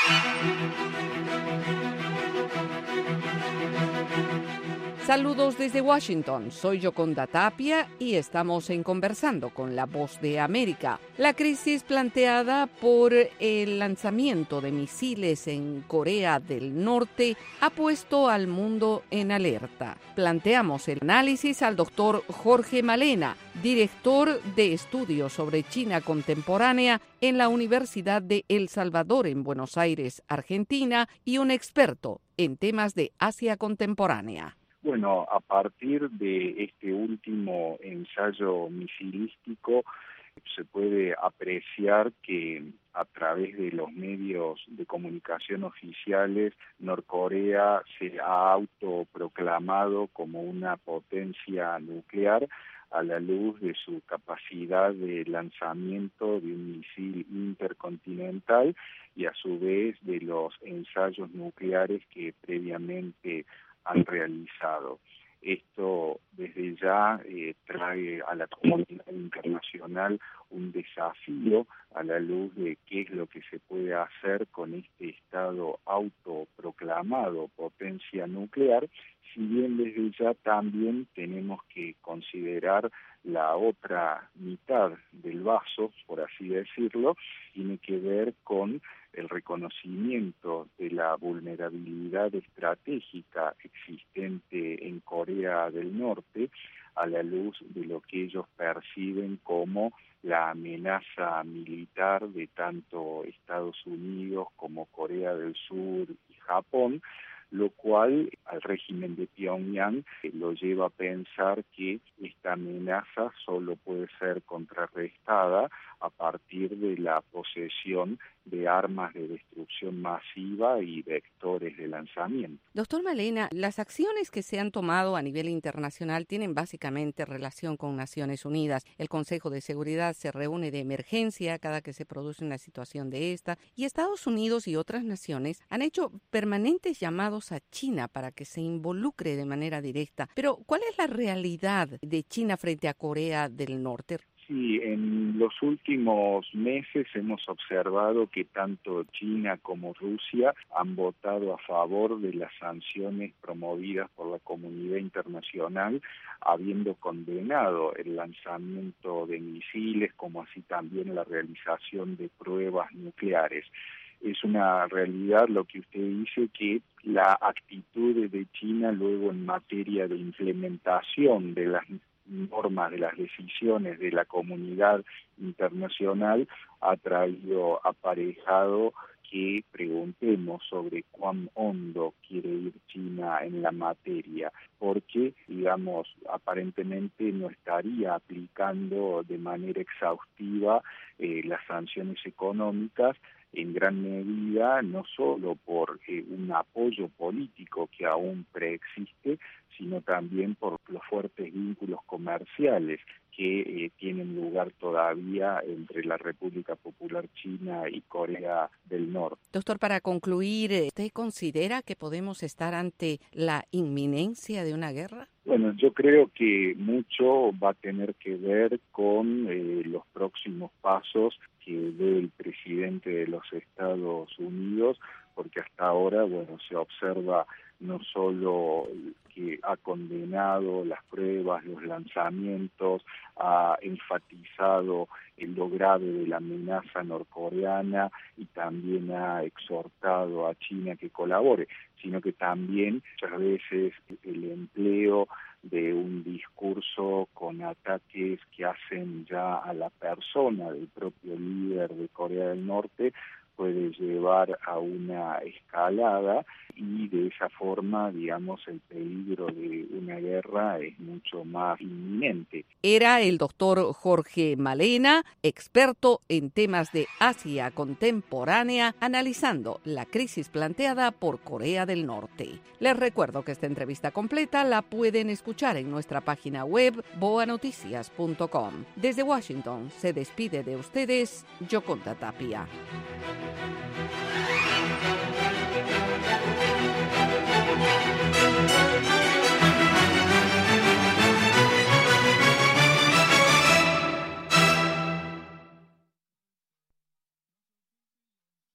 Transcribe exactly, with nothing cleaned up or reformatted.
Saludos desde Washington, soy Yoconda Tapia y estamos en Conversando con la Voz de América. La crisis planteada por el lanzamiento de misiles en Corea del Norte ha puesto al mundo en alerta. Planteamos el análisis al doctor Jorge Malena, director de estudios sobre China contemporánea en la Universidad de El Salvador en Buenos Aires, Argentina, y un experto en temas de Asia contemporánea. Bueno, a partir de este último ensayo misilístico se puede apreciar que a través de los medios de comunicación oficiales, Norcorea se ha autoproclamado como una potencia nuclear a la luz de su capacidad de lanzamiento de un misil intercontinental y a su vez de los ensayos nucleares que previamente han realizado. Esto desde ya eh, trae a la comunidad internacional un desafío a la luz de qué es lo que se puede hacer con este Estado autoproclamado potencia nuclear, si bien desde ya también tenemos que considerar la otra mitad del vaso, por así decirlo, tiene que ver con el reconocimiento de la vulnerabilidad estratégica existente en Corea del Norte a la luz de lo que ellos perciben como la amenaza militar de tanto Estados Unidos como Corea del Sur y Japón, lo cual al régimen de Pyongyang eh, lo lleva a pensar que esta amenaza solo puede ser contrarrestada a partir de la posesión de armas de destrucción masiva y vectores de lanzamiento. Doctor Malena, las acciones que se han tomado a nivel internacional tienen básicamente relación con Naciones Unidas. El Consejo de Seguridad se reúne de emergencia cada que se produce una situación de esta, y Estados Unidos y otras naciones han hecho permanentes llamados a China para que se involucre de manera directa. Pero, ¿cuál es la realidad de China frente a Corea del Norte? Sí, en los últimos meses hemos observado que tanto China como Rusia han votado a favor de las sanciones promovidas por la comunidad internacional, habiendo condenado el lanzamiento de misiles, como así también la realización de pruebas nucleares. Es una realidad lo que usted dice, que la actitud de China luego en materia de implementación de las normas, de las decisiones de la comunidad internacional ha traído aparejado que preguntemos sobre cuán hondo quiere ir China en la materia, porque, digamos, aparentemente no estaría aplicando de manera exhaustiva eh, las sanciones económicas, en gran medida no solo por eh, un apoyo político que aún preexiste, sino también por los fuertes vínculos comerciales que eh, tienen lugar todavía entre la República Popular China y Corea del Norte. Doctor, para concluir, ¿usted considera que podemos estar ante la inminencia de una guerra? Bueno, yo creo que mucho va a tener que ver con eh, los próximos pasos que dé el presidente de los Estados Unidos, porque hasta ahora, bueno, se observa no solo que ha condenado las pruebas, los lanzamientos, ha enfatizado el lo grave de la amenaza norcoreana y también ha exhortado a China que colabore, sino que también muchas veces el empleo de un discurso con ataques que hacen ya a la persona del propio líder de Corea del Norte puede llevar a una escalada y de esa forma, digamos, el peligro de una guerra es mucho más inminente. Era el doctor Jorge Malena, experto en temas de Asia contemporánea, analizando la crisis planteada por Corea del Norte. Les recuerdo que esta entrevista completa la pueden escuchar en nuestra página web boa noticias punto com. Desde Washington se despide de ustedes Yoconda Tapia.